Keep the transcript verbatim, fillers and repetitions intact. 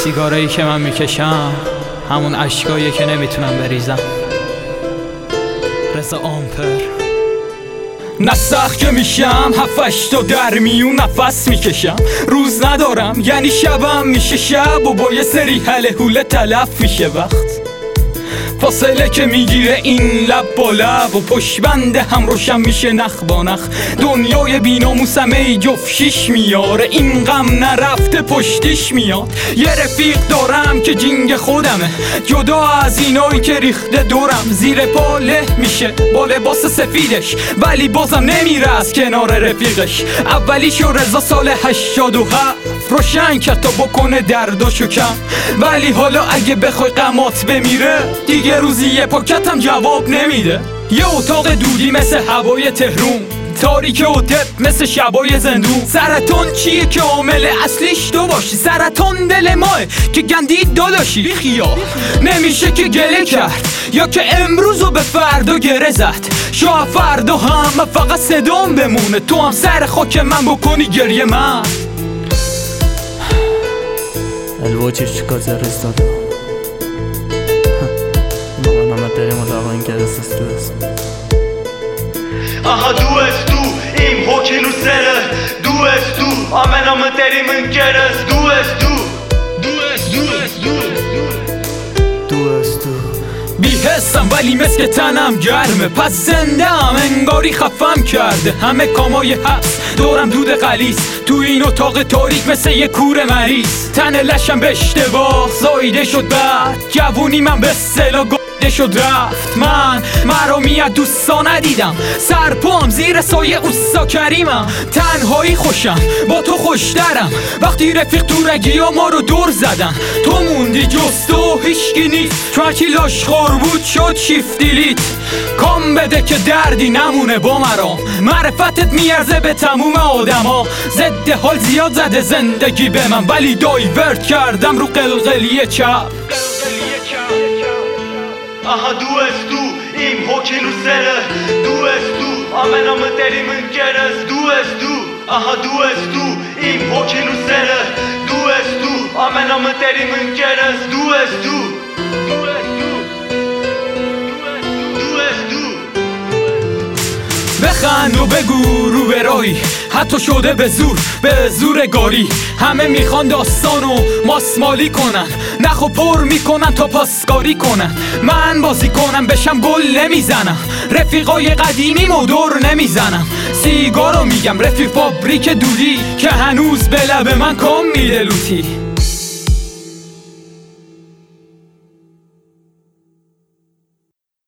سیگارایی که من میکشم همون اشکایی که نمیتونم بریزم. رضا آمپر. نسخ که میشم هفتش تا در میون نفس میکشم، روز ندارم یعنی شبم میشه شب و با یه سری هله هوله تلف میشه وقت. فاصله که میگیره این لب با لب و پشت بنده هم روشن میشه نخ با نخ. دنیای بیناموسم ای جفت شیش میاره، این غم نرفته پشتیش میاد. یه رفیق دارم که جینگ خودمه، جدا از اینایی که ریخته دورم. زیر پا له میشه با لباس سفیدش ولی بازم نمیره از کنار رفیقش. اولیشو رضا سال هشتاد و هفت روشن کرد تا بکنه درداشو کم، ولی حالا اگه بخوای قمات بمیره دیگه روزی یه پاکتم جواب نمیده. یه اتاق دودی مثل هوای تهرون، تاریک و تپ مثل شبای زندون. سرطان چیه که عامل اصلیش تو باشی؟ سرطان دل ماه که گندید داداشی. بیخیا نمیشه که گله کرد یا که امروزو به فردا گره زد. شاید فردا هم فقط صدام بمونه، تو هم سر خاک من بکنی گریه من. الواجه شکاز رزداده ما داریم و داغا این گرست است دو است. Aha du és tu, im hockey no serra. Du és tu, amen am teri mânkeras. Du és tu, du és du és du دو است دو. بی حسم ولی مثل تنم گرمه، پس زنده هم انگاری خفم کرده. همه کامای هست دورم دود غلیظ، تو این اتاق تاریک مثل یه کور مریض. تن لشم به اشتباه زایده شد، بعد جوونی من به اصطلاح گفته شد رفت. من مرامی از دوستا ندیدم، سرپام زیر سایه اوستا کریمم. تنهایی خوشم با تو خوشترم، وقتی رفیق تو رگی ها ما رو دور زدن. تو موندی جز تو هیشگی نیست، چون هرچی لاشخور بود شد شیفت دیلیت. کام بده که دردی نمونه با مرام، معرفتت میارزه به تموم آدما. ضد حال زیاد زده زندگی به من، ولی دایورت کردم رو قلقلی چپ. Aha du és tu, im hockey no serra. Du és tu, amen am teri mânkeras. Du és tu, aha du és tu, im hockey no serra. Du és tu, amen am teri mânkeras. Du és tu, du és tu, du és tu. بخند و بگو رو به راهی، حتی شده به زور به زور گاری. همه میخوان داستانو ماسمالی کنن، نخو پر میکنن تا پاسکاری کنن. من بازی کنم بشم گل نمیزنم، رفیقای قدیمی مدور نمیزنم. سیگارو میگم رفیق فابریک دودی که هنوز به لب من کام میده لوتی.